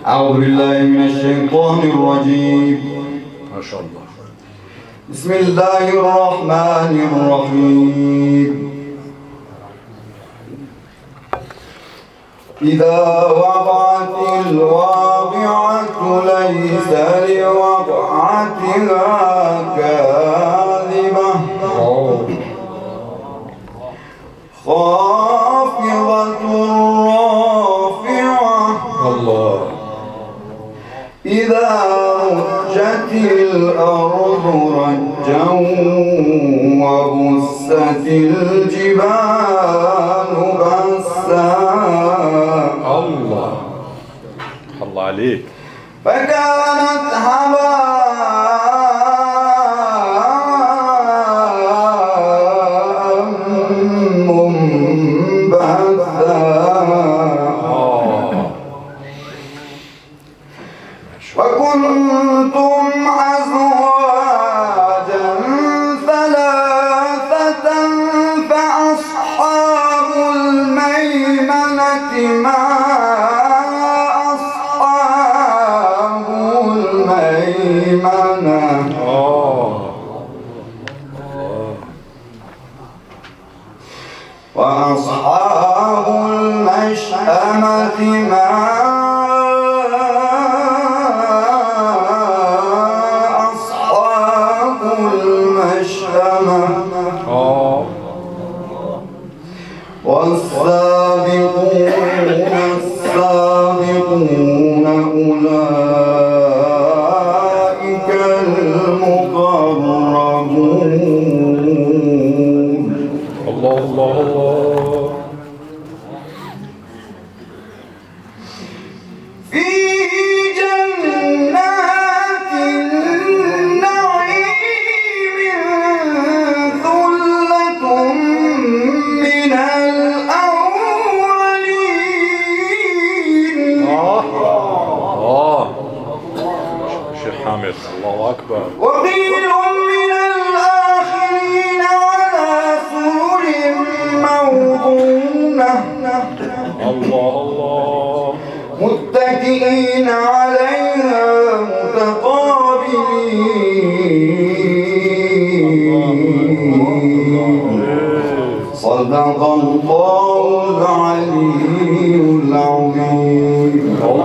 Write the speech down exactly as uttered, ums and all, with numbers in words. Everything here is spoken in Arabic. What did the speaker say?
أعوذ بالله من الشيطان الرجيم. ما شاء الله. بسم الله الرحمن الرحيم. إذا وقعت الواقعة ليس لوقعتها كاذبة خافضة رافعة. الله. إذا رجت الأرض رجا وبست الجبال بسا. الله الله عليك. فكانت هباء منبثا. وكنتم أزواجا ثلاثة فأصحاب الميمنة ما أصحاب الميمنة. وأصحاب المشأمة ما أصحاب المشأمة. والسابقون السابقون أولئك المقربون. الله الله الله. في جنات النعيم ثلة من الأولين. آه آه شيخ حامد الله أكبر. وقيل من الآخرين على سرر موضونة الله الله. متكئين عليها متقابلين. صدق الله